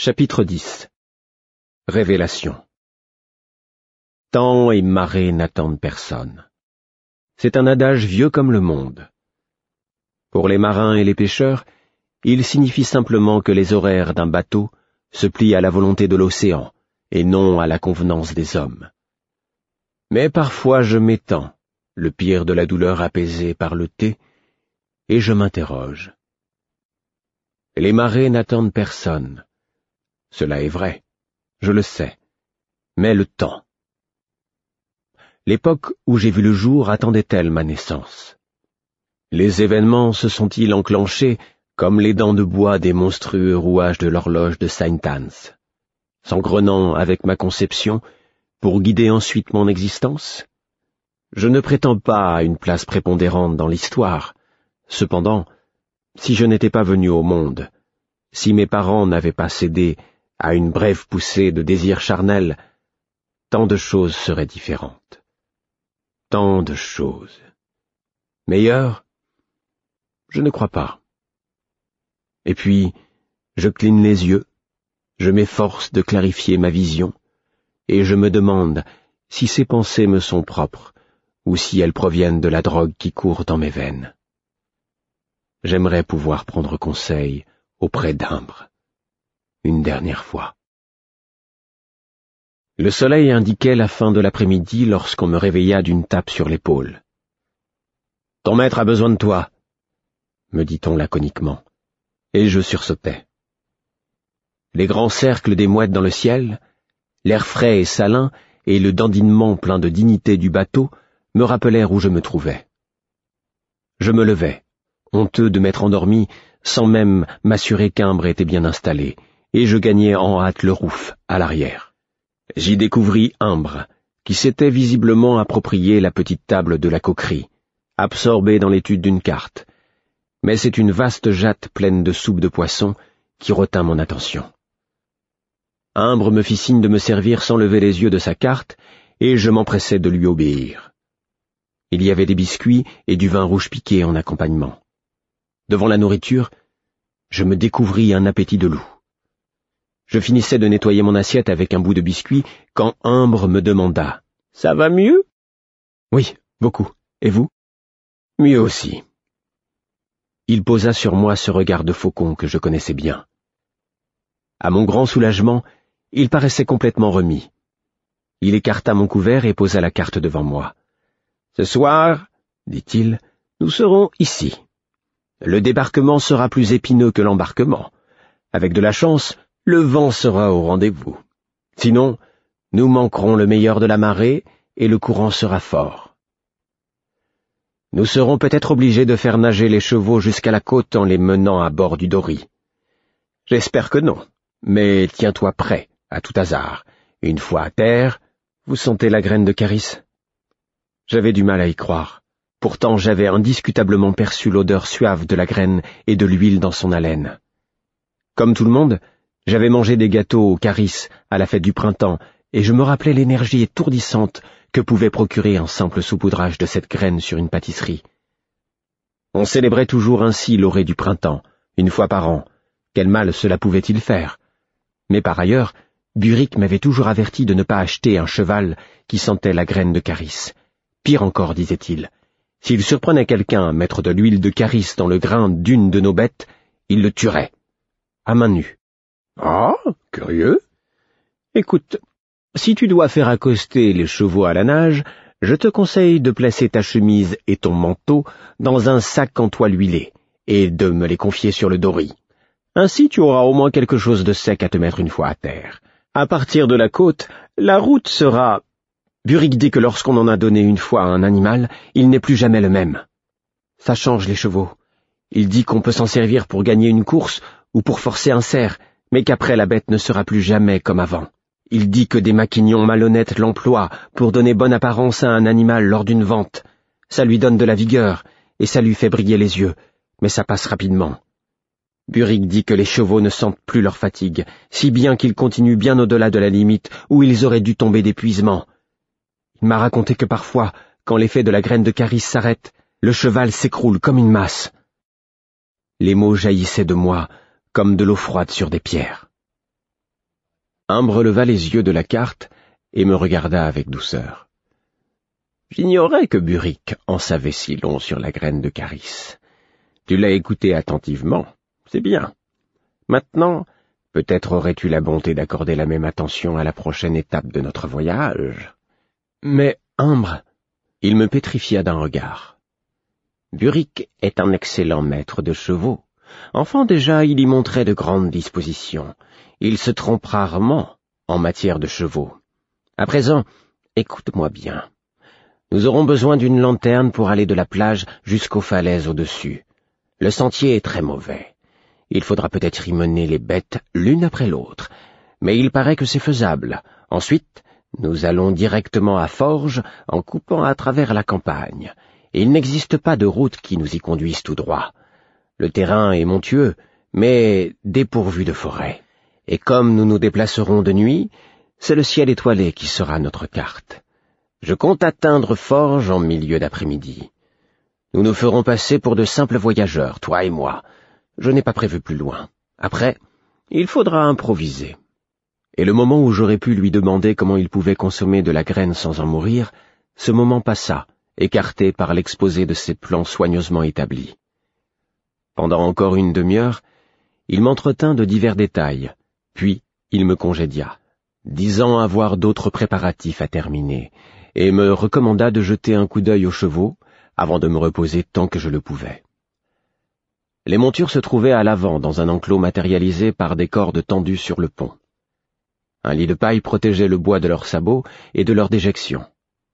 Chapitre 10. Révélation. Temps et marée n'attendent personne. C'est un adage vieux comme le monde. Pour les marins et les pêcheurs, il signifie simplement que les horaires d'un bateau se plient à la volonté de l'océan et non à la convenance des hommes. Mais parfois je m'étends, le pire de la douleur apaisée par le thé, et je m'interroge. Les marées n'attendent personne. Cela est vrai, je le sais, mais le temps. L'époque où j'ai vu le jour attendait-elle ma naissance? Les événements se sont-ils enclenchés comme les dents de bois des monstrueux rouages de l'horloge de Saint-Anne, s'engrenant avec ma conception pour guider ensuite mon existence? Je ne prétends pas à une place prépondérante dans l'histoire. Cependant, si je n'étais pas venu au monde, si mes parents n'avaient pas cédé à une brève poussée de désir charnel, tant de choses seraient différentes. Tant de choses. Meilleures? Je ne crois pas. Et puis, je cligne les yeux, je m'efforce de clarifier ma vision, et je me demande si ces pensées me sont propres, ou si elles proviennent de la drogue qui court dans mes veines. J'aimerais pouvoir prendre conseil auprès d'Imbre. Une dernière fois. Le soleil indiquait la fin de l'après-midi lorsqu'on me réveilla d'une tape sur l'épaule. « Ton maître a besoin de toi », me dit-on laconiquement, et je sursautai. Les grands cercles des mouettes dans le ciel, l'air frais et salin et le dandinement plein de dignité du bateau me rappelèrent où je me trouvais. Je me levai, honteux de m'être endormi sans même m'assurer qu'Imbre était bien installé, et je gagnai en hâte le rouf, à l'arrière. J'y découvris Imbre, qui s'était visiblement approprié la petite table de la coquerie, absorbé dans l'étude d'une carte, mais c'est une vaste jatte pleine de soupe de poisson qui retint mon attention. Imbre me fit signe de me servir sans lever les yeux de sa carte, et je m'empressai de lui obéir. Il y avait des biscuits et du vin rouge piqué en accompagnement. Devant la nourriture, je me découvris un appétit de loup. Je finissais de nettoyer mon assiette avec un bout de biscuit quand Imbre me demanda « Ça va mieux ?»« Oui, beaucoup. Et vous ?»« Mieux aussi. » Il posa sur moi ce regard de faucon que je connaissais bien. À mon grand soulagement, il paraissait complètement remis. Il écarta mon couvert et posa la carte devant moi. « Ce soir, dit-il, nous serons ici. Le débarquement sera plus épineux que l'embarquement. Avec de la chance, le vent sera au rendez-vous. Sinon, nous manquerons le meilleur de la marée et le courant sera fort. Nous serons peut-être obligés de faire nager les chevaux jusqu'à la côte en les menant à bord du dory. J'espère que non, mais tiens-toi prêt, à tout hasard. Une fois à terre, vous sentez la graine de Caris? » J'avais du mal à y croire. Pourtant j'avais indiscutablement perçu l'odeur suave de la graine et de l'huile dans son haleine. Comme tout le monde, j'avais mangé des gâteaux au Caris à la fête du printemps, et je me rappelais l'énergie étourdissante que pouvait procurer un simple saupoudrage de cette graine sur une pâtisserie. On célébrait toujours ainsi l'orée du printemps, une fois par an. Quel mal cela pouvait-il faire? Mais par ailleurs, Buric m'avait toujours averti de ne pas acheter un cheval qui sentait la graine de Caris. Pire encore, disait-il, s'il surprenait quelqu'un à mettre de l'huile de Caris dans le grain d'une de nos bêtes, il le tuerait, à main nue. Ah, curieux. Écoute, si tu dois faire accoster les chevaux à la nage, je te conseille de placer ta chemise et ton manteau dans un sac en toile huilée, et de me les confier sur le dory. Ainsi tu auras au moins quelque chose de sec à te mettre une fois à terre. À partir de la côte, la route sera... Buric dit que lorsqu'on en a donné une fois à un animal, il n'est plus jamais le même. Ça change les chevaux. Il dit qu'on peut s'en servir pour gagner une course ou pour forcer un cerf, mais qu'après la bête ne sera plus jamais comme avant. Il dit que des maquignons malhonnêtes l'emploient pour donner bonne apparence à un animal lors d'une vente. Ça lui donne de la vigueur, et ça lui fait briller les yeux, mais ça passe rapidement. Buric dit que les chevaux ne sentent plus leur fatigue, si bien qu'ils continuent bien au-delà de la limite où ils auraient dû tomber d'épuisement. Il m'a raconté que parfois, quand l'effet de la graine de Caris s'arrête, le cheval s'écroule comme une masse. Les mots jaillissaient de moi comme de l'eau froide sur des pierres. Imbre leva les yeux de la carte et me regarda avec douceur. J'ignorais que Buric en savait si long sur la graine de Caris. Tu l'as écouté attentivement, c'est bien. Maintenant, peut-être aurais-tu la bonté d'accorder la même attention à la prochaine étape de notre voyage. Mais, Imbre, il me pétrifia d'un regard. Buric est un excellent maître de chevaux. Enfant déjà, il y montrait de grandes dispositions. Il se trompe rarement en matière de chevaux. À présent, écoute-moi bien. Nous aurons besoin d'une lanterne pour aller de la plage jusqu'aux falaises au-dessus. Le sentier est très mauvais. Il faudra peut-être y mener les bêtes l'une après l'autre, mais il paraît que c'est faisable. Ensuite, nous allons directement à Forges en coupant à travers la campagne. Il n'existe pas de route qui nous y conduise tout droit. Le terrain est montueux, mais dépourvu de forêt. Et comme nous nous déplacerons de nuit, c'est le ciel étoilé qui sera notre carte. Je compte atteindre Forges en milieu d'après-midi. Nous nous ferons passer pour de simples voyageurs, toi et moi. Je n'ai pas prévu plus loin. Après, il faudra improviser. Et le moment où j'aurais pu lui demander comment il pouvait consommer de la graine sans en mourir, ce moment passa, écarté par l'exposé de ses plans soigneusement établis. Pendant encore une demi-heure, il m'entretint de divers détails, puis il me congédia, disant avoir d'autres préparatifs à terminer, et me recommanda de jeter un coup d'œil aux chevaux avant de me reposer tant que je le pouvais. Les montures se trouvaient à l'avant dans un enclos matérialisé par des cordes tendues sur le pont. Un lit de paille protégeait le bois de leurs sabots et de leurs déjections.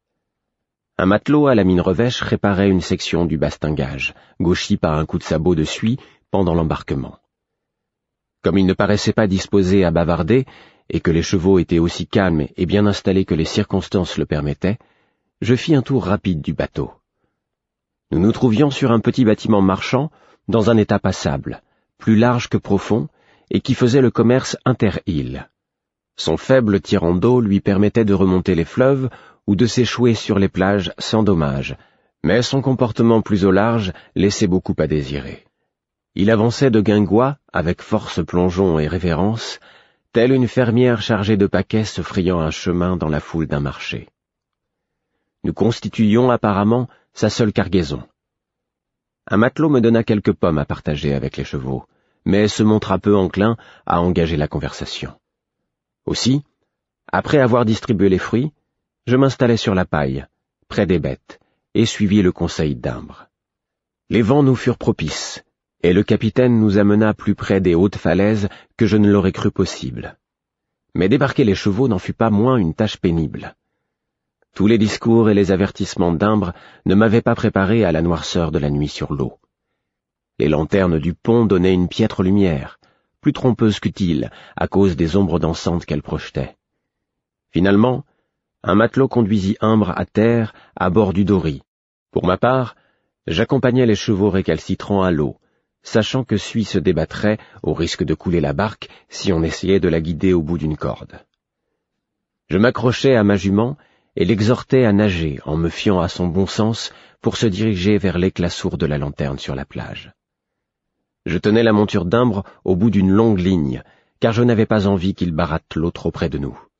Un matelot à la mine revêche réparait une section du bastingage, gauchi par un coup de sabot de suie pendant l'embarquement. Comme il ne paraissait pas disposé à bavarder, et que les chevaux étaient aussi calmes et bien installés que les circonstances le permettaient, je fis un tour rapide du bateau. Nous nous trouvions sur un petit bâtiment marchand, dans un état passable, plus large que profond, et qui faisait le commerce inter-îles. Son faible tirant d'eau lui permettait de remonter les fleuves ou de s'échouer sur les plages sans dommage, mais son comportement plus au large laissait beaucoup à désirer. Il avançait de guingois, avec force plongeon et révérence, telle une fermière chargée de paquets se frayant un chemin dans la foule d'un marché. Nous constituions apparemment sa seule cargaison. Un matelot me donna quelques pommes à partager avec les chevaux, mais se montra peu enclin à engager la conversation. Aussi, après avoir distribué les fruits, je m'installai sur la paille, près des bêtes, et suivis le conseil d'Imbre. Les vents nous furent propices, et le capitaine nous amena plus près des hautes falaises que je ne l'aurais cru possible. Mais débarquer les chevaux n'en fut pas moins une tâche pénible. Tous les discours et les avertissements d'Imbre ne m'avaient pas préparé à la noirceur de la nuit sur l'eau. Les lanternes du pont donnaient une piètre lumière, plus trompeuse qu'utile, à cause des ombres dansantes qu'elles projetaient. Finalement, un matelot conduisit Imbre à terre, à bord du dory. Pour ma part, j'accompagnais les chevaux récalcitrants à l'eau, sachant que Suy se débattrait au risque de couler la barque si on essayait de la guider au bout d'une corde. Je m'accrochais à ma jument et l'exhortais à nager en me fiant à son bon sens pour se diriger vers l'éclat sourd de la lanterne sur la plage. Je tenais la monture d'Imbre au bout d'une longue ligne, car je n'avais pas envie qu'il baratte l'eau trop près de nous.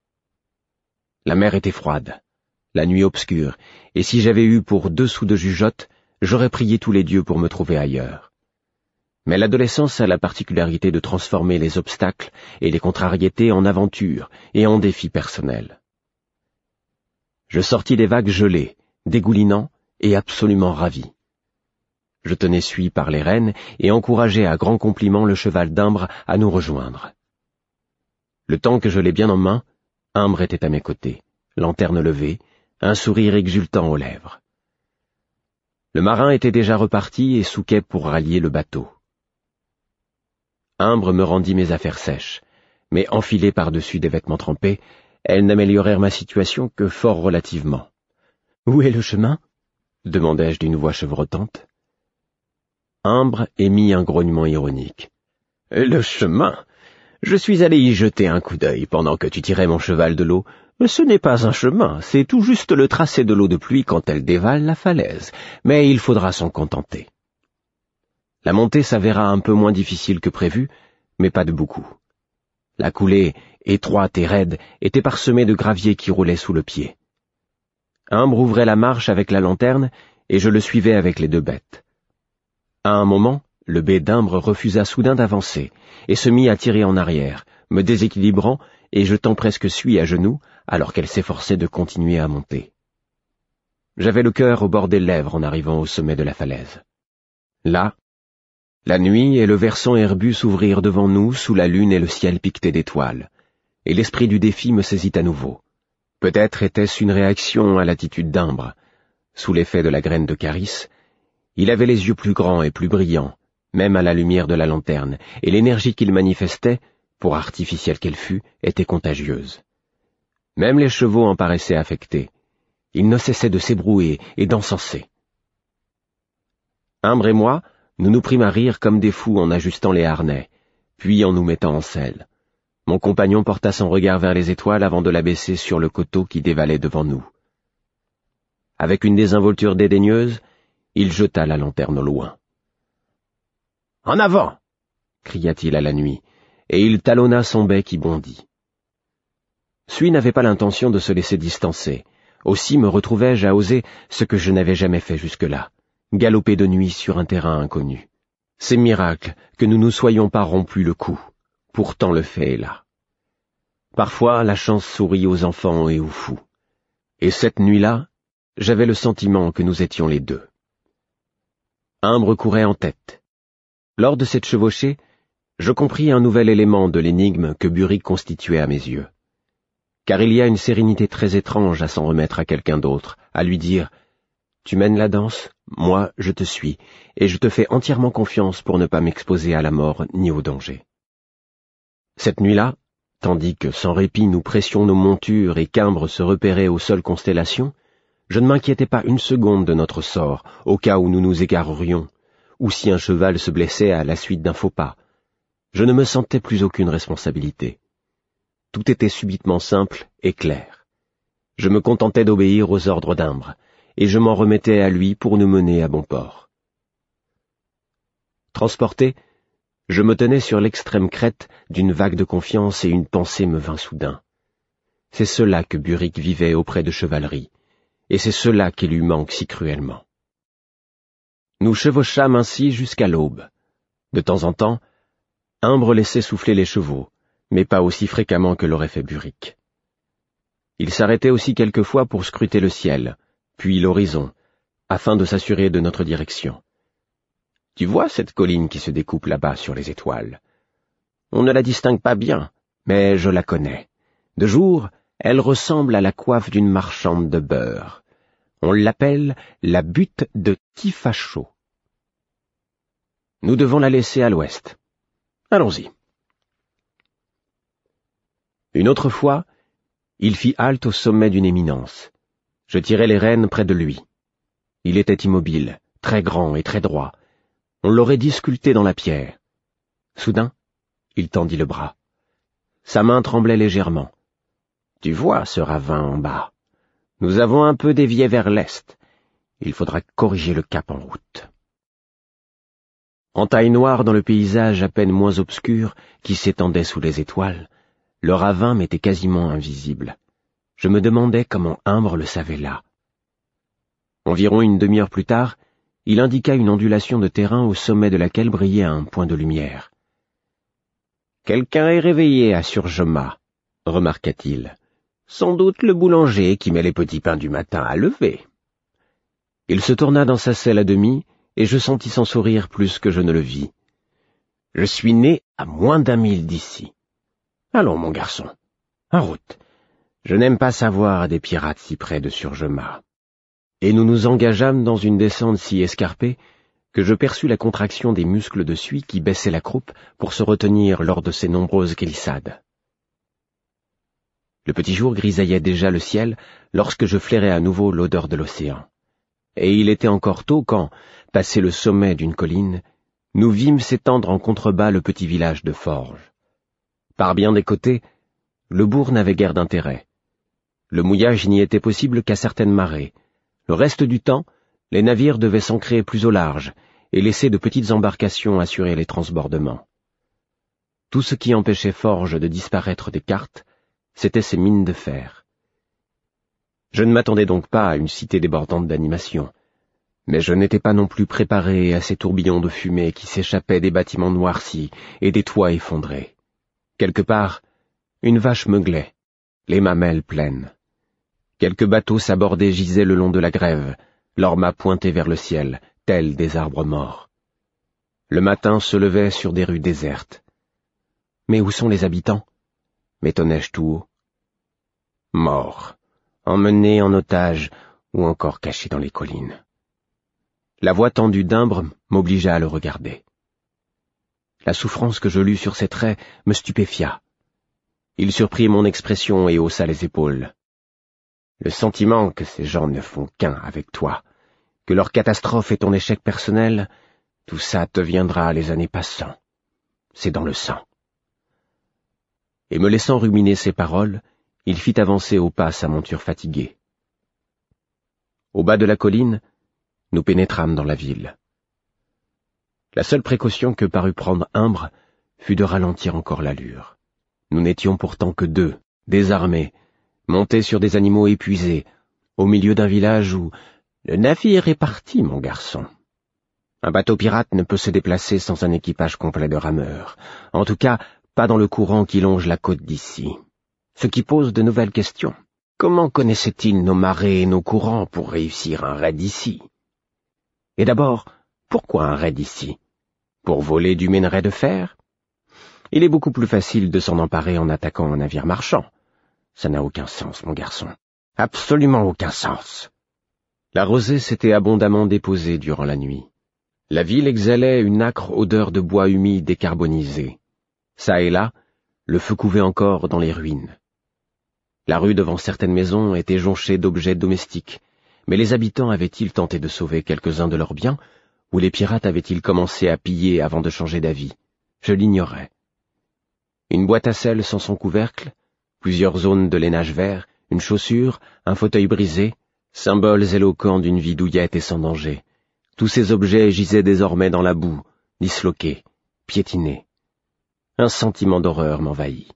La mer était froide, la nuit obscure, et si j'avais eu pour 2 sous de jugeote, j'aurais prié tous les dieux pour me trouver ailleurs. Mais l'adolescence a la particularité de transformer les obstacles et les contrariétés en aventures et en défis personnels. Je sortis des vagues gelées, dégoulinant et absolument ravi. Je tenais Suy par les rênes et encourageai à grand compliment le cheval d'Imbre à nous rejoindre. Le temps que je l'ai bien en main, Imbre était à mes côtés, lanterne levée, un sourire exultant aux lèvres. Le marin était déjà reparti et souquait pour rallier le bateau. Imbre me rendit mes affaires sèches, mais enfilées par-dessus des vêtements trempés, elles n'améliorèrent ma situation que fort relativement. « Où est le chemin ?» demandai-je d'une voix chevrotante. Imbre émit un grognement ironique. « Le chemin ? Je suis allé y jeter un coup d'œil pendant que tu tirais mon cheval de l'eau. Ce n'est pas un chemin, c'est tout juste le tracé de l'eau de pluie quand elle dévale la falaise, mais il faudra s'en contenter. » La montée s'avéra un peu moins difficile que prévu, mais pas de beaucoup. La coulée étroite et raide, était parsemée de gravier qui roulait sous le pied. Imbre ouvrait la marche avec la lanterne, et je le suivais avec les deux bêtes. À un moment, le bey d'Imbre refusa soudain d'avancer, et se mit à tirer en arrière, me déséquilibrant et jetant presque Suie à genoux, alors qu'elle s'efforçait de continuer à monter. J'avais le cœur au bord des lèvres en arrivant au sommet de la falaise. Là, la nuit et le versant herbu s'ouvrirent devant nous sous la lune et le ciel piqueté d'étoiles, et l'esprit du défi me saisit à nouveau. Peut-être était-ce une réaction à l'attitude d'Imbre. Sous l'effet de la graine de Caris, il avait les yeux plus grands et plus brillants, même à la lumière de la lanterne, et l'énergie qu'il manifestait, pour artificielle qu'elle fût, était contagieuse. Même les chevaux en paraissaient affectés. Ils ne cessaient de s'ébrouer et d'encenser. Imbre et moi, nous nous prîmes à rire comme des fous en ajustant les harnais, puis en nous mettant en selle. Mon compagnon porta son regard vers les étoiles avant de l'abaisser sur le coteau qui dévalait devant nous. Avec une désinvolture dédaigneuse, il jeta la lanterne au loin. « En avant !» cria-t-il à la nuit, et il talonna son bec qui bondit. Suie n'avait pas l'intention de se laisser distancer, aussi me retrouvai-je à oser ce que je n'avais jamais fait jusque-là, galoper de nuit sur un terrain inconnu. C'est miracle que nous nous soyons pas rompus le cou, pourtant le fait est là. Parfois la chance sourit aux enfants et aux fous, et cette nuit-là, j'avais le sentiment que nous étions les deux. Imbre courait en tête. Lors de cette chevauchée, je compris un nouvel élément de l'énigme que Buric constituait à mes yeux. Car il y a une sérénité très étrange à s'en remettre à quelqu'un d'autre, à lui dire « Tu mènes la danse, moi je te suis, et je te fais entièrement confiance pour ne pas m'exposer à la mort ni au danger. » Cette nuit-là, tandis que sans répit nous pressions nos montures et qu'Imbre se repérait aux seules constellations, je ne m'inquiétais pas une seconde de notre sort, au cas où nous nous égarerions, ou si un cheval se blessait à la suite d'un faux pas. Je ne me sentais plus aucune responsabilité. Tout était subitement simple et clair. Je me contentais d'obéir aux ordres d'Imbre, et je m'en remettais à lui pour nous mener à bon port. Transporté, je me tenais sur l'extrême crête d'une vague de confiance et une pensée me vint soudain. C'est cela que Buric vivait auprès de chevalerie, et c'est cela qui lui manque si cruellement. Nous chevauchâmes ainsi jusqu'à l'aube. De temps en temps, Imbre laissait souffler les chevaux, mais pas aussi fréquemment que l'aurait fait Buric. Il s'arrêtait aussi quelquefois pour scruter le ciel, puis l'horizon, afin de s'assurer de notre direction. « Tu vois cette colline qui se découpe là-bas sur les étoiles? On ne la distingue pas bien, mais je la connais. De jour, elle ressemble à la coiffe d'une marchande de beurre. On l'appelle la butte de Tifacho. Nous devons la laisser à l'ouest. Allons-y. » Une autre fois, il fit halte au sommet d'une éminence. Je tirai les rênes près de lui. Il était immobile, très grand et très droit. On l'aurait dit sculpté dans la pierre. Soudain, il tendit le bras. Sa main tremblait légèrement. « Tu vois ce ravin en bas? Nous avons un peu dévié vers l'est. Il faudra corriger le cap en route. » En taille noire dans le paysage à peine moins obscur qui s'étendait sous les étoiles, le ravin m'était quasiment invisible. Je me demandais comment Imbre le savait là. Environ une demi-heure plus tard, il indiqua une ondulation de terrain au sommet de laquelle brillait un point de lumière. « Quelqu'un est réveillé à Surgema, » remarqua-t-il. « Sans doute le boulanger qui met les petits pains du matin à lever. » Il se tourna dans sa selle à demi, et je sentis son sourire plus que je ne le vis. « Je suis né à moins d'1 mille d'ici. Allons, mon garçon, en route. Je n'aime pas savoir des pirates si près de Surgema. » Et nous nous engageâmes dans une descente si escarpée que je perçus la contraction des muscles de Suie qui baissaient la croupe pour se retenir lors de ces nombreuses glissades. Le petit jour grisaillait déjà le ciel lorsque je flairai à nouveau l'odeur de l'océan. Et il était encore tôt quand, passé le sommet d'une colline, nous vîmes s'étendre en contrebas le petit village de Forges. Par bien des côtés, le bourg n'avait guère d'intérêt. Le mouillage n'y était possible qu'à certaines marées. Le reste du temps, les navires devaient s'ancrer plus au large et laisser de petites embarcations assurer les transbordements. Tout ce qui empêchait Forge de disparaître des cartes, c'était ses mines de fer. Je ne m'attendais donc pas à une cité débordante d'animation, mais je n'étais pas non plus préparé à ces tourbillons de fumée qui s'échappaient des bâtiments noircis et des toits effondrés. Quelque part, une vache meuglait, les mamelles pleines. Quelques bateaux sabordés gisaient le long de la grève, leurs mâts pointés vers le ciel, tels des arbres morts. Le matin se levait sur des rues désertes. Mais où sont les habitants? M'étonnais-je tout haut. Morts, emmenés en otage ou encore cachés dans les collines. La voix tendue d'Imbre m'obligea à le regarder. La souffrance que je lus sur ses traits me stupéfia. Il surprit mon expression et haussa les épaules. Le sentiment que ces gens ne font qu'un avec toi, que leur catastrophe est ton échec personnel, tout ça te viendra les années passant. C'est dans le sang. Et me laissant ruminer ces paroles, il fit avancer au pas sa monture fatiguée. Au bas de la colline, nous pénétrâmes dans la ville. La seule précaution que parut prendre Imbre fut de ralentir encore l'allure. Nous n'étions pourtant que deux, désarmés, montés sur des animaux épuisés, au milieu d'un village où le navire est parti, mon garçon. Un bateau pirate ne peut se déplacer sans un équipage complet de rameurs. En tout cas, pas dans le courant qui longe la côte d'ici. Ce qui pose de nouvelles questions. Comment connaissait-il nos marées et nos courants pour réussir un raid ici? Et d'abord, pourquoi un raid ici? Pour voler du minerai de fer? Il est beaucoup plus facile de s'en emparer en attaquant un navire marchand. Ça n'a aucun sens, mon garçon. Absolument aucun sens. La rosée s'était abondamment déposée durant la nuit. La ville exhalait une âcre odeur de bois humide décarbonisé. Ça et là, le feu couvait encore dans les ruines. La rue devant certaines maisons était jonchée d'objets domestiques, mais les habitants avaient-ils tenté de sauver quelques-uns de leurs biens, ou les pirates avaient-ils commencé à piller avant de changer d'avis? Je l'ignorais. Une boîte à sel sans son couvercle, plusieurs zones de lainage vert, une chaussure, un fauteuil brisé, symboles éloquents d'une vie douillette et sans danger. Tous ces objets gisaient désormais dans la boue, disloqués, piétinés. Un sentiment d'horreur m'envahit.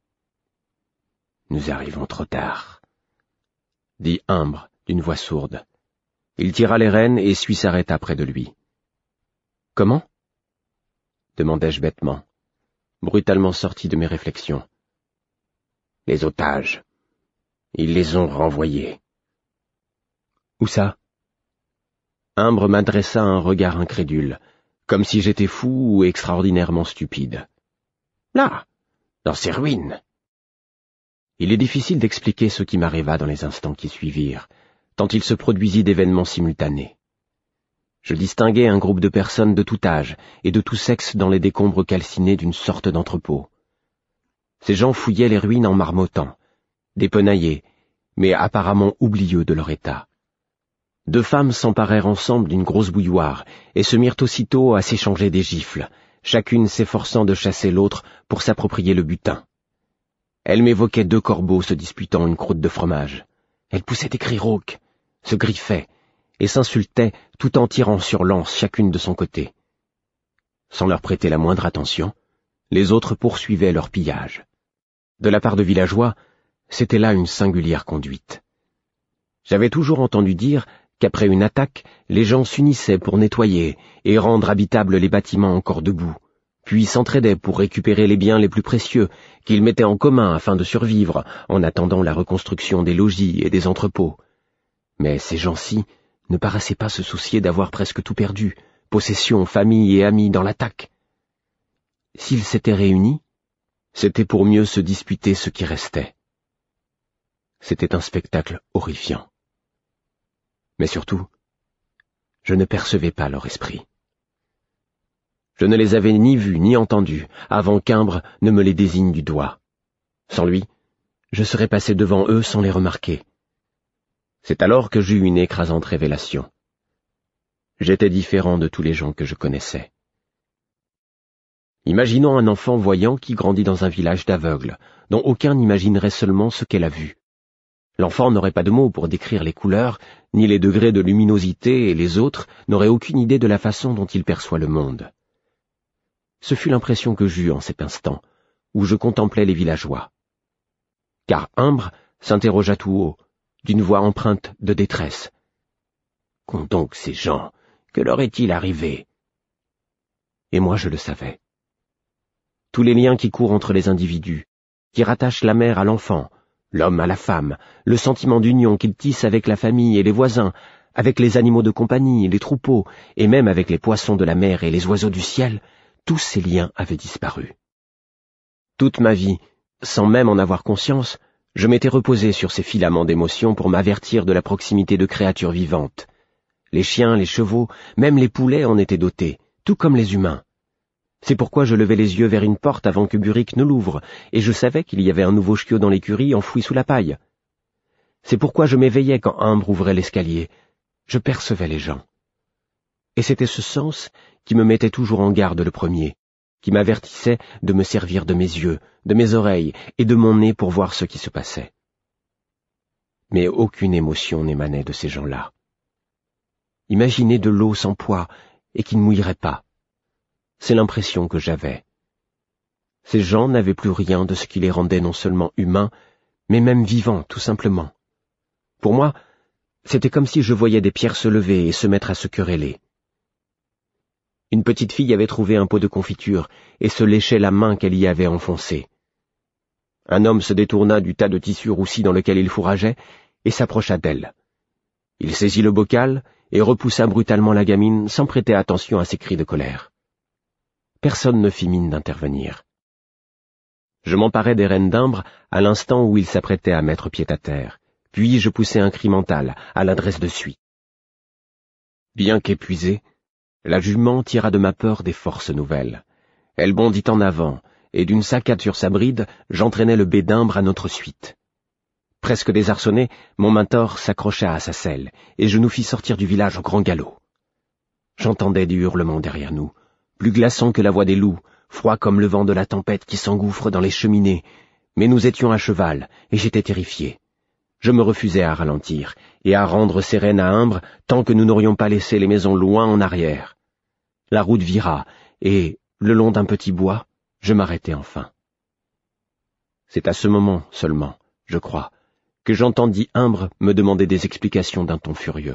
« Nous arrivons trop tard », dit Imbre d'une voix sourde. Il tira les rênes et Suis s'arrêta près de lui. « Comment ?» demandai-je bêtement, brutalement sorti de mes réflexions. « Les otages. Ils les ont renvoyés. »« Où ça ?» Imbre m'adressa un regard incrédule, comme si j'étais fou ou extraordinairement stupide. « Là, dans ces ruines. » Il est difficile d'expliquer ce qui m'arriva dans les instants qui suivirent, tant il se produisit d'événements simultanés. Je distinguai un groupe de personnes de tout âge et de tout sexe dans les décombres calcinés d'une sorte d'entrepôt. Ces gens fouillaient les ruines en marmottant, dépenaillés, mais apparemment oublieux de leur état. Deux femmes s'emparèrent ensemble d'une grosse bouilloire et se mirent aussitôt à s'échanger des gifles, chacune s'efforçant de chasser l'autre pour s'approprier le butin. Elles m'évoquaient deux corbeaux se disputant une croûte de fromage. Elles poussaient des cris rauques, se griffaient et s'insultaient tout en tirant sur l'anse chacune de son côté. Sans leur prêter la moindre attention, les autres poursuivaient leur pillage. De la part de villageois, c'était là une singulière conduite. J'avais toujours entendu dire qu'après une attaque, les gens s'unissaient pour nettoyer et rendre habitables les bâtiments encore debout, puis s'entraidaient pour récupérer les biens les plus précieux qu'ils mettaient en commun afin de survivre en attendant la reconstruction des logis et des entrepôts. Mais ces gens-ci ne paraissaient pas se soucier d'avoir presque tout perdu, possession, famille et amis dans l'attaque. S'ils s'étaient réunis, c'était pour mieux se disputer ce qui restait. C'était un spectacle horrifiant. Mais surtout, je ne percevais pas leur esprit. Je ne les avais ni vus ni entendus avant qu'Imbre ne me les désigne du doigt. Sans lui, je serais passé devant eux sans les remarquer. C'est alors que j'eus une écrasante révélation. J'étais différent de tous les gens que je connaissais. Imaginons un enfant voyant qui grandit dans un village d'aveugles, dont aucun n'imaginerait seulement ce qu'elle a vu. L'enfant n'aurait pas de mots pour décrire les couleurs, ni les degrés de luminosité, et les autres n'auraient aucune idée de la façon dont il perçoit le monde. Ce fut l'impression que j'eus en cet instant, où je contemplais les villageois. Car Imbre s'interrogea tout haut, d'une voix empreinte de détresse. « Qu'ont donc ces gens? Que leur est-il arrivé ?» Et moi je le savais. Tous les liens qui courent entre les individus, qui rattachent la mère à l'enfant, l'homme à la femme, le sentiment d'union qu'ils tissent avec la famille et les voisins, avec les animaux de compagnie, les troupeaux, et même avec les poissons de la mer et les oiseaux du ciel, tous ces liens avaient disparu. Toute ma vie, sans même en avoir conscience, je m'étais reposé sur ces filaments d'émotions pour m'avertir de la proximité de créatures vivantes. Les chiens, les chevaux, même les poulets en étaient dotés, tout comme les humains. C'est pourquoi je levais les yeux vers une porte avant que Burick ne l'ouvre, et je savais qu'il y avait un nouveau chiot dans l'écurie enfoui sous la paille. C'est pourquoi je m'éveillais quand Imbre ouvrait l'escalier. Je percevais les gens. Et c'était ce sens qui me mettait toujours en garde le premier, qui m'avertissait de me servir de mes yeux, de mes oreilles et de mon nez pour voir ce qui se passait. Mais aucune émotion n'émanait de ces gens-là. Imaginez de l'eau sans poids et qui ne mouillerait pas. C'est l'impression que j'avais. Ces gens n'avaient plus rien de ce qui les rendait non seulement humains, mais même vivants, tout simplement. Pour moi, c'était comme si je voyais des pierres se lever et se mettre à se quereller. Une petite fille avait trouvé un pot de confiture et se léchait la main qu'elle y avait enfoncée. Un homme se détourna du tas de tissu roussi dans lequel il fourrageait et s'approcha d'elle. Il saisit le bocal et repoussa brutalement la gamine sans prêter attention à ses cris de colère. Personne ne fit mine d'intervenir. Je m'emparai des rênes d'Imbre à l'instant où il s'apprêtait à mettre pied à terre, puis je poussai un cri mental à l'adresse de Suie. Bien qu'épuisée, la jument tira de ma peur des forces nouvelles. Elle bondit en avant, et d'une saccade sur sa bride, j'entraînai le bec d'Imbre à notre suite. Presque désarçonné, mon mentor s'accrocha à sa selle, et je nous fis sortir du village au grand galop. J'entendais des hurlements derrière nous, plus glaçants que la voix des loups, froid comme le vent de la tempête qui s'engouffre dans les cheminées, mais nous étions à cheval, et j'étais terrifié. Je me refusais à ralentir, et à rendre ses rênes à Imbre tant que nous n'aurions pas laissé les maisons loin en arrière. La route vira, et, le long d'un petit bois, je m'arrêtai enfin. C'est à ce moment seulement, je crois, que j'entendis Imbre me demander des explications d'un ton furieux.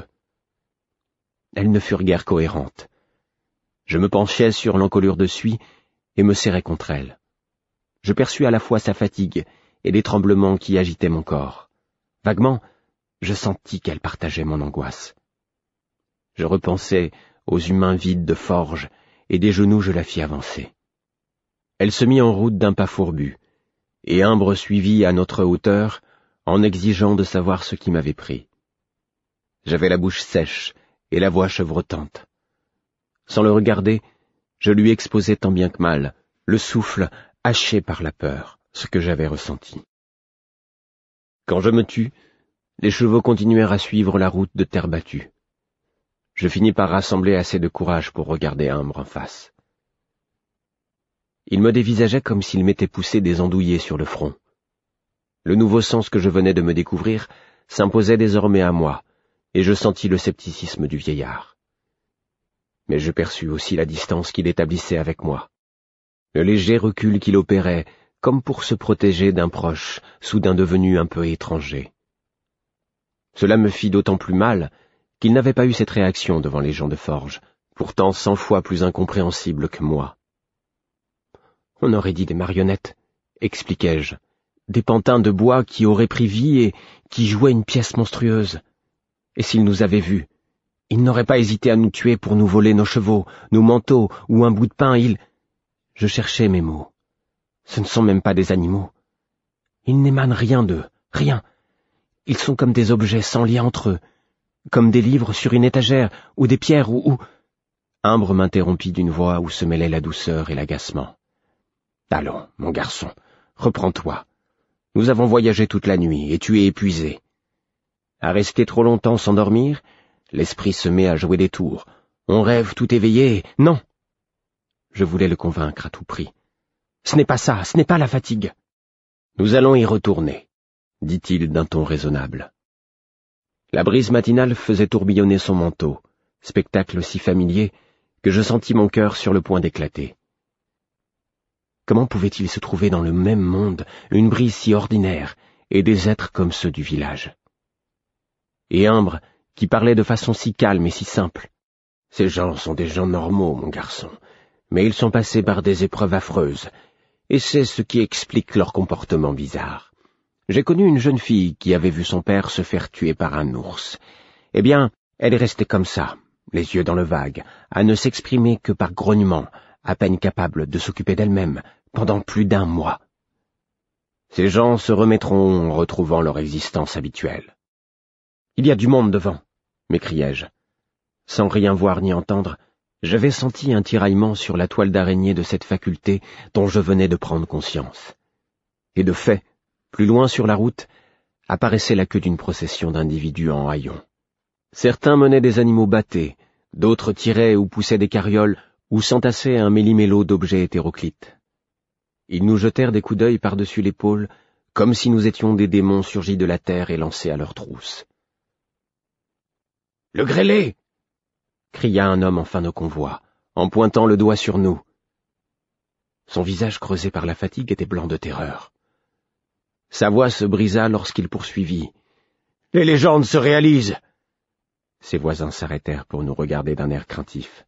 Elles ne furent guère cohérentes. Je me penchai sur l'encolure de Suie et me serrai contre elle. Je perçus à la fois sa fatigue et les tremblements qui agitaient mon corps. Vaguement, je sentis qu'elle partageait mon angoisse. Je repensai aux humains vides de forge, et des genoux je la fis avancer. Elle se mit en route d'un pas fourbu, et Imbre suivit à notre hauteur, en exigeant de savoir ce qui m'avait pris. J'avais la bouche sèche et la voix chevrotante. Sans le regarder, je lui exposai tant bien que mal, le souffle haché par la peur, ce que j'avais ressenti. Quand je me tus, les chevaux continuèrent à suivre la route de terre battue. Je finis par rassembler assez de courage pour regarder Imbre en face. Il me dévisageait comme s'il m'était poussé des andouillés sur le front. Le nouveau sens que je venais de me découvrir s'imposait désormais à moi, et je sentis le scepticisme du vieillard. Mais je perçus aussi la distance qu'il établissait avec moi, le léger recul qu'il opérait, comme pour se protéger d'un proche, soudain devenu un peu étranger. Cela me fit d'autant plus mal qu'il n'avait pas eu cette réaction devant les gens de forge, pourtant 100 fois plus incompréhensible que moi. « On aurait dit des marionnettes, » expliquai-je, « des pantins de bois qui auraient pris vie et qui jouaient une pièce monstrueuse. Et s'ils nous avaient vus, ils n'auraient pas hésité à nous tuer pour nous voler nos chevaux, nos manteaux ou un bout de pain, Je cherchais mes mots. Ce ne sont même pas des animaux. Il n'émane rien d'eux, rien. Ils sont comme des objets sans lien entre eux, comme des livres sur une étagère, ou des pierres, ou... Imbre m'interrompit d'une voix où se mêlaient la douceur et l'agacement. « Allons, mon garçon, reprends-toi. Nous avons voyagé toute la nuit, et tu es épuisé. À rester trop longtemps sans dormir, l'esprit se met à jouer des tours. On rêve tout éveillé, non !» Je voulais le convaincre à tout prix. « Ce n'est pas ça, ce n'est pas la fatigue. »« Nous allons y retourner, » dit-il d'un ton raisonnable. La brise matinale faisait tourbillonner son manteau, spectacle si familier que je sentis mon cœur sur le point d'éclater. Comment pouvait-il se trouver dans le même monde une brise si ordinaire et des êtres comme ceux du village? Et Imbre, qui parlait de façon si calme et si simple. Ces gens sont des gens normaux, mon garçon, mais ils sont passés par des épreuves affreuses, et c'est ce qui explique leur comportement bizarre. J'ai connu une jeune fille qui avait vu son père se faire tuer par un ours. Eh bien, elle est restée comme ça, les yeux dans le vague, à ne s'exprimer que par grognements, à peine capable de s'occuper d'elle-même, pendant plus d'1 mois. Ces gens se remettront en retrouvant leur existence habituelle. « Il y a du monde devant !» m'écriai-je. Sans rien voir ni entendre, j'avais senti un tiraillement sur la toile d'araignée de cette faculté dont je venais de prendre conscience. Et de fait, plus loin sur la route, apparaissait la queue d'une procession d'individus en haillons. Certains menaient des animaux bâtés, d'autres tiraient ou poussaient des carrioles ou s'entassaient un méli-mélo d'objets hétéroclites. Ils nous jetèrent des coups d'œil par-dessus l'épaule, comme si nous étions des démons surgis de la terre et lancés à leur trousse. « Le grêlé !» cria un homme en fin de convoi, en pointant le doigt sur nous. Son visage creusé par la fatigue était blanc de terreur. Sa voix se brisa lorsqu'il poursuivit. « Les légendes se réalisent !» Ses voisins s'arrêtèrent pour nous regarder d'un air craintif.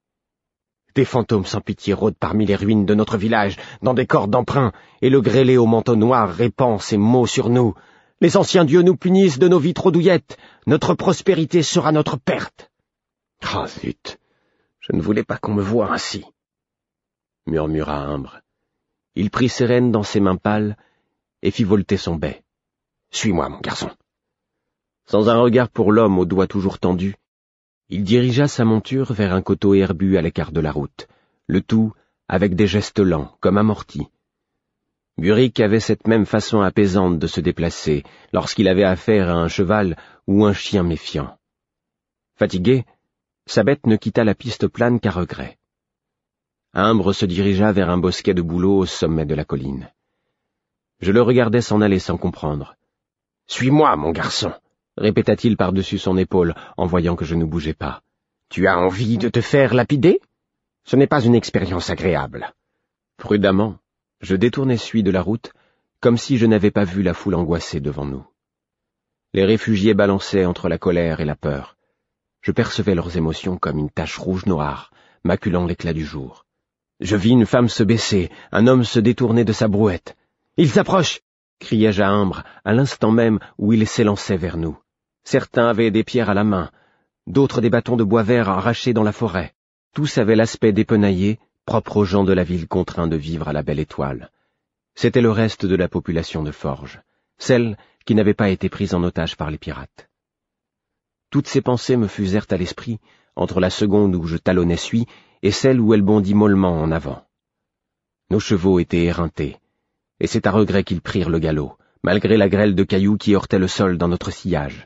« Des fantômes sans pitié rôdent parmi les ruines de notre village, dans des corps d'emprunt, et le grêlé au manteau noir répand ses mots sur nous. Les anciens dieux nous punissent de nos vies trop douillettes. Notre prospérité sera notre perte. » « Ah, zut, je ne voulais pas qu'on me voie ainsi, » murmura Imbre. Il prit ses rênes dans ses mains pâles et fit volter son bai. « Suis-moi, mon garçon. » Sans un regard pour l'homme aux doigts toujours tendus, il dirigea sa monture vers un coteau herbu à l'écart de la route, le tout avec des gestes lents, comme amortis. Buric avait cette même façon apaisante de se déplacer lorsqu'il avait affaire à un cheval ou un chien méfiant. Fatigué, sa bête ne quitta la piste plane qu'à regret. Imbre se dirigea vers un bosquet de bouleaux au sommet de la colline. Je le regardais s'en aller sans comprendre. « Suis-moi, mon garçon !» répéta-t-il par-dessus son épaule en voyant que je ne bougeais pas. « Tu as envie de te faire lapider? Ce n'est pas une expérience agréable. » Prudemment, je détournai celui de la route, comme si je n'avais pas vu la foule angoissée devant nous. Les réfugiés balançaient entre la colère et la peur. Je percevais leurs émotions comme une tache rouge-noire, maculant l'éclat du jour. Je vis une femme se baisser, un homme se détourner de sa brouette. « Ils s'approchent !» criai-je à Imbre, à l'instant même où ils s'élançaient vers nous. Certains avaient des pierres à la main, d'autres des bâtons de bois vert arrachés dans la forêt. Tous avaient l'aspect dépenaillé, propre aux gens de la ville contraints de vivre à la belle étoile. C'était le reste de la population de Forges, celle qui n'avait pas été prise en otage par les pirates. Toutes ces pensées me fusèrent à l'esprit entre la seconde où je talonnais Suy et celle où elle bondit mollement en avant. Nos chevaux étaient éreintés, et c'est à regret qu'ils prirent le galop, malgré la grêle de cailloux qui heurtait le sol dans notre sillage.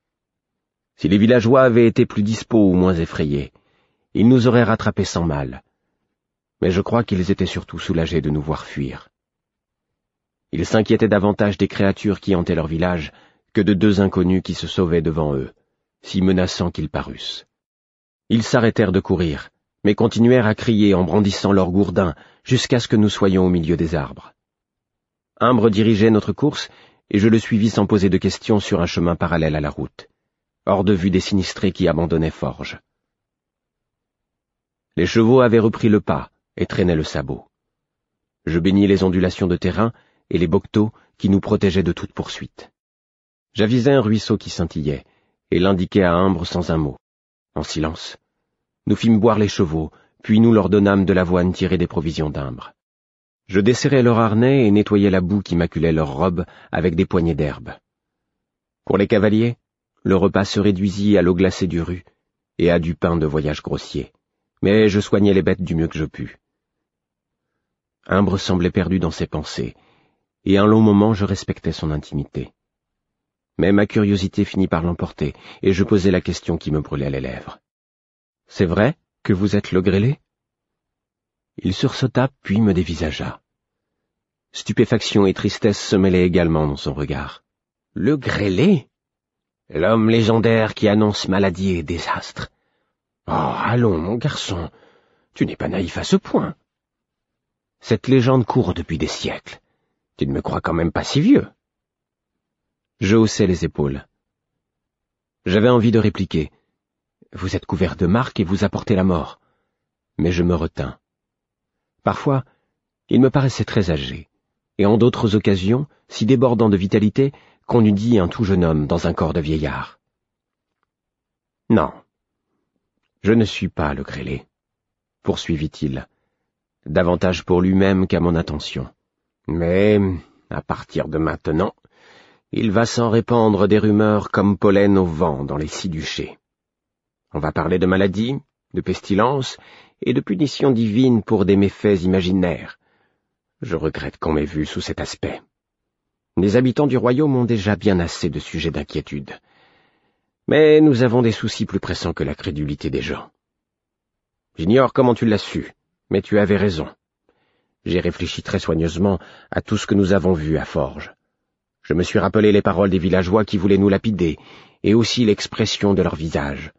Si les villageois avaient été plus dispos ou moins effrayés, ils nous auraient rattrapés sans mal. Mais je crois qu'ils étaient surtout soulagés de nous voir fuir. Ils s'inquiétaient davantage des créatures qui hantaient leur village que de 2 inconnus qui se sauvaient devant eux, si menaçants qu'ils parussent. Ils s'arrêtèrent de courir, mais continuèrent à crier en brandissant leurs gourdins jusqu'à ce que nous soyons au milieu des arbres. Imbre dirigeait notre course, et je le suivis sans poser de questions sur un chemin parallèle à la route, hors de vue des sinistrés qui abandonnaient Forges. Les chevaux avaient repris le pas et traînaient le sabot. Je bénis les ondulations de terrain et les bocteaux qui nous protégeaient de toute poursuite. J'avisai un ruisseau qui scintillait, et l'indiquai à Imbre sans un mot. En silence, nous fîmes boire les chevaux, puis nous leur donnâmes de l'avoine tirée des provisions d'Imbre. Je desserrai leur harnais et nettoyai la boue qui maculait leurs robes avec des poignées d'herbe. Pour les cavaliers, le repas se réduisit à l'eau glacée du rhu et à du pain de voyage grossier, mais je soignai les bêtes du mieux que je pus. Imbre semblait perdu dans ses pensées, et un long moment je respectais son intimité. Mais ma curiosité finit par l'emporter, et je posai la question qui me brûlait les lèvres. « C'est vrai que vous êtes le grêlé ?» Il sursauta, puis me dévisagea. Stupéfaction et tristesse se mêlaient également dans son regard. « Le grêlé ? L'homme légendaire qui annonce maladie et désastre. Oh, allons, mon garçon, tu n'es pas naïf à ce point. » Cette légende court depuis des siècles. Tu ne me crois quand même pas si vieux. » Je haussai les épaules. J'avais envie de répliquer. « Vous êtes couvert de marques et vous apportez la mort. » Mais je me retins. Parfois, il me paraissait très âgé, et en d'autres occasions, si débordant de vitalité qu'on eût dit un tout jeune homme dans un corps de vieillard. « Non, je ne suis pas le grêlé, » poursuivit-il, davantage pour lui-même qu'à mon intention. « Mais, à partir de maintenant, il va s'en répandre des rumeurs comme pollen au vent dans les 6 duchés. On va parler de maladies, de pestilences et de punitions divines pour des méfaits imaginaires. Je regrette qu'on m'ait vu sous cet aspect. Les habitants du royaume ont déjà bien assez de sujets d'inquiétude. Mais nous avons des soucis plus pressants que la crédulité des gens. J'ignore comment tu l'as su, mais tu avais raison. J'ai réfléchi très soigneusement à tout ce que nous avons vu à Forges. Je me suis rappelé les paroles des villageois qui voulaient nous lapider, et aussi l'expression de leur visage.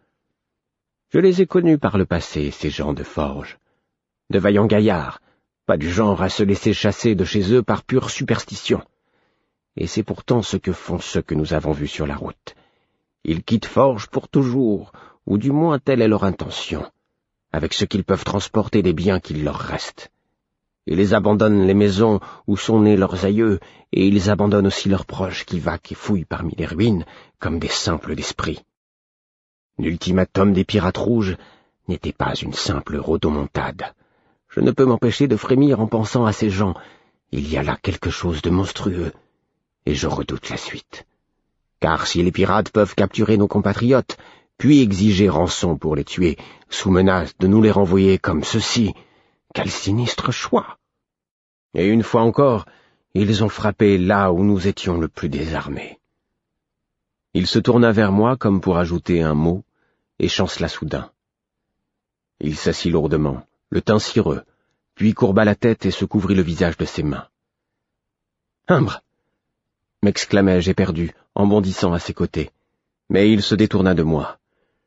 Je les ai connus par le passé, ces gens de Forges. De vaillants gaillards, pas du genre à se laisser chasser de chez eux par pure superstition. Et c'est pourtant ce que font ceux que nous avons vus sur la route. Ils quittent Forges pour toujours, ou du moins telle est leur intention, avec ce qu'ils peuvent transporter des biens qu'il leur reste. Ils abandonnent les maisons où sont nés leurs aïeux, et ils abandonnent aussi leurs proches qui vaquent et fouillent parmi les ruines comme des simples d'esprit. L'ultimatum des pirates rouges n'était pas une simple rodomontade. Je ne peux m'empêcher de frémir en pensant à ces gens. Il y a là quelque chose de monstrueux, et je redoute la suite. Car si les pirates peuvent capturer nos compatriotes, puis exiger rançon pour les tuer, sous menace de nous les renvoyer comme ceux-ci, quel sinistre choix! Et une fois encore, ils ont frappé là où nous étions le plus désarmés. Il se tourna vers moi comme pour ajouter un mot, et chancela soudain. Il s'assit lourdement, le teint cireux, puis courba la tête et se couvrit le visage de ses mains. « Humbre !» m'exclamai-je éperdu, en bondissant à ses côtés, mais il se détourna de moi.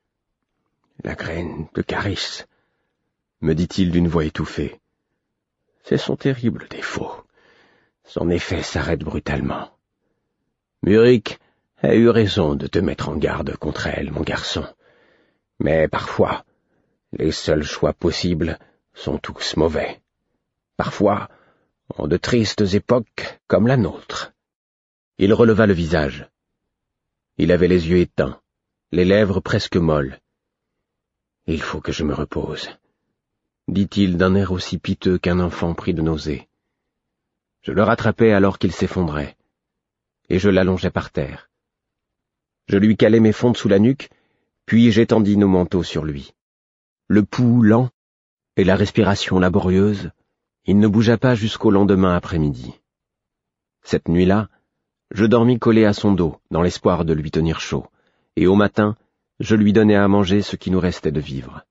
« La graine de Caris, » me dit-il d'une voix étouffée. « C'est son terrible défaut. Son effet s'arrête brutalement. Muric a eu raison de te mettre en garde contre elle, mon garçon. Mais parfois, les seuls choix possibles sont tous mauvais. Parfois, en de tristes époques comme la nôtre. » Il releva le visage. Il avait les yeux éteints, les lèvres presque molles. « Il faut que je me repose, » dit-il d'un air aussi piteux qu'un enfant pris de nausée. Je le rattrapai alors qu'il s'effondrait, et je l'allongeai par terre. Je lui calai mes fontes sous la nuque, puis j'étendis nos manteaux sur lui. Le pouls lent et la respiration laborieuse, il ne bougea pas jusqu'au lendemain après-midi. Cette nuit-là, je dormis collé à son dos, dans l'espoir de lui tenir chaud, et au matin, je lui donnai à manger ce qui nous restait de vivres.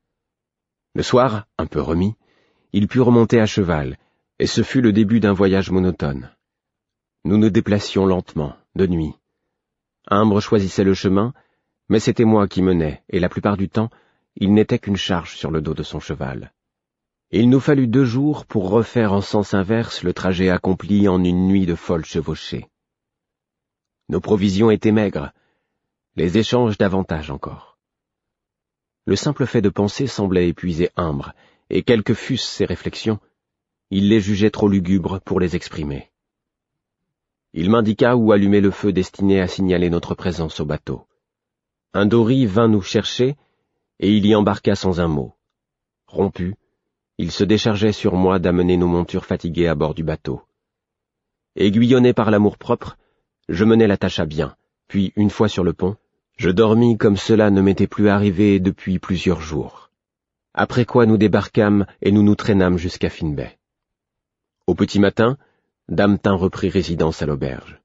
Le soir, un peu remis, il put remonter à cheval, et ce fut le début d'un voyage monotone. Nous nous déplacions lentement, de nuit. Humbre choisissait le chemin, mais c'était moi qui menais, et la plupart du temps, il n'était qu'une charge sur le dos de son cheval. Il nous fallut 2 jours pour refaire en sens inverse le trajet accompli en une nuit de folle chevauchée. Nos provisions étaient maigres, les échanges davantage encore. Le simple fait de penser semblait épuiser Humbre, et quelles que fussent ses réflexions, il les jugeait trop lugubres pour les exprimer. Il m'indiqua où allumer le feu destiné à signaler notre présence au bateau. Un dory vint nous chercher, et il y embarqua sans un mot. Rompu, il se déchargeait sur moi d'amener nos montures fatiguées à bord du bateau. Aiguillonné par l'amour-propre, je menai la tâche à bien, puis, une fois sur le pont, je dormis comme cela ne m'était plus arrivé depuis plusieurs jours. Après quoi nous débarquâmes et nous nous traînâmes jusqu'à Finbay. Au petit matin, Dametin reprit résidence à l'auberge.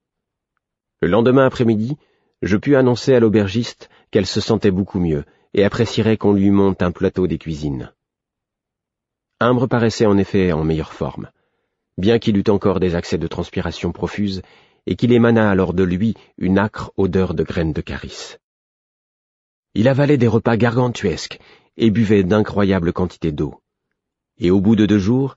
Le lendemain après-midi, je pus annoncer à l'aubergiste qu'elle se sentait beaucoup mieux et apprécierait qu'on lui monte un plateau des cuisines. Humbre paraissait en effet en meilleure forme, bien qu'il eût encore des accès de transpiration profuse et qu'il émanât alors de lui une âcre odeur de graines de Caris. Il avalait des repas gargantuesques et buvait d'incroyables quantités d'eau. Et au bout de 2 jours,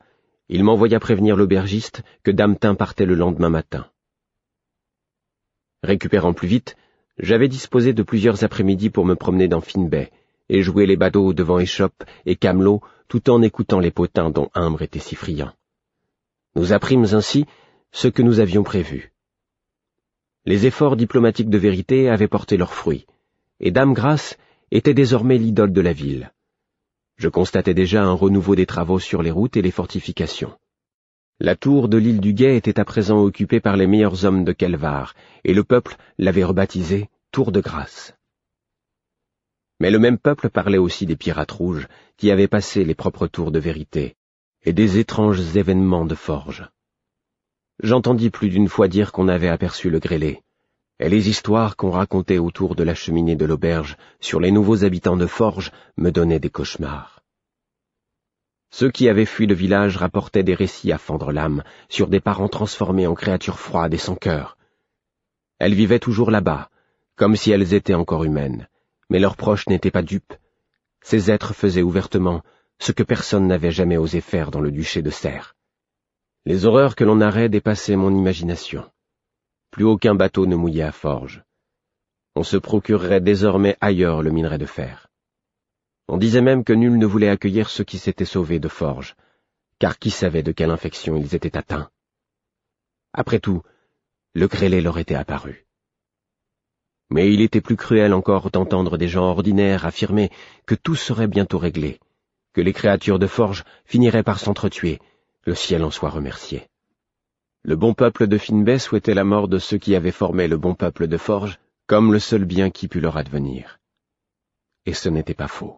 Il m'envoya prévenir l'aubergiste que Damtin partait le lendemain matin. Récupérant plus vite, j'avais disposé de plusieurs après-midi pour me promener dans Finbay et jouer les badauds devant Échoppe et Camelot tout en écoutant les potins dont Humbre était si friand. Nous apprîmes ainsi ce que nous avions prévu. Les efforts diplomatiques de vérité avaient porté leurs fruits, et Dame Grâce était désormais l'idole de la ville. Je constatais déjà un renouveau des travaux sur les routes et les fortifications. La tour de l'île du Guet était à présent occupée par les meilleurs hommes de Kelvar, et le peuple l'avait rebaptisée Tour de Grâce. Mais le même peuple parlait aussi des pirates rouges qui avaient passé les propres tours de vérité, et des étranges événements de Forges. J'entendis plus d'une fois dire qu'on avait aperçu le grêlé, et les histoires qu'on racontait autour de la cheminée de l'auberge sur les nouveaux habitants de Forges me donnaient des cauchemars. Ceux qui avaient fui le village rapportaient des récits à fendre l'âme sur des parents transformés en créatures froides et sans cœur. Elles vivaient toujours là-bas, comme si elles étaient encore humaines, mais leurs proches n'étaient pas dupes. Ces êtres faisaient ouvertement ce que personne n'avait jamais osé faire dans le duché de Serre. Les horreurs que l'on narrait dépassaient mon imagination. Plus aucun bateau ne mouillait à Forges. On se procurerait désormais ailleurs le minerai de fer. On disait même que nul ne voulait accueillir ceux qui s'étaient sauvés de Forges, car qui savait de quelle infection ils étaient atteints. Après tout, le grêlé leur était apparu. Mais il était plus cruel encore d'entendre des gens ordinaires affirmer que tout serait bientôt réglé, que les créatures de Forges finiraient par s'entretuer, le ciel en soit remercié. Le bon peuple de Finbay souhaitait la mort de ceux qui avaient formé le bon peuple de Forges comme le seul bien qui pût leur advenir. Et ce n'était pas faux.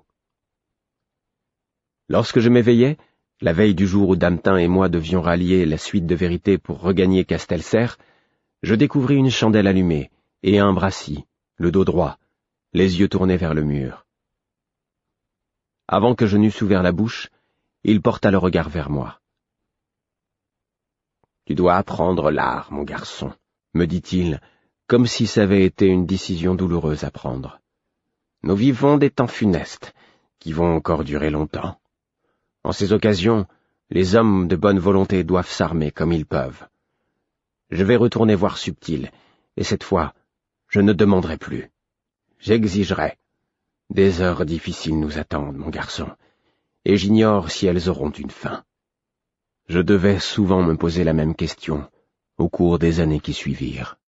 Lorsque je m'éveillai, la veille du jour où Damtin et moi devions rallier la suite de vérité pour regagner Castelserre, je découvris une chandelle allumée et Humbre assis, le dos droit, les yeux tournés vers le mur. Avant que je n'eusse ouvert la bouche, il porta le regard vers moi. « Tu dois apprendre l'art, mon garçon, » me dit-il, comme si ça avait été une décision douloureuse à prendre. « Nous vivons des temps funestes, qui vont encore durer longtemps. En ces occasions, les hommes de bonne volonté doivent s'armer comme ils peuvent. Je vais retourner voir Subtil, et cette fois, je ne demanderai plus. J'exigerai. Des heures difficiles nous attendent, mon garçon, et j'ignore si elles auront une fin. » Je devais souvent me poser la même question au cours des années qui suivirent.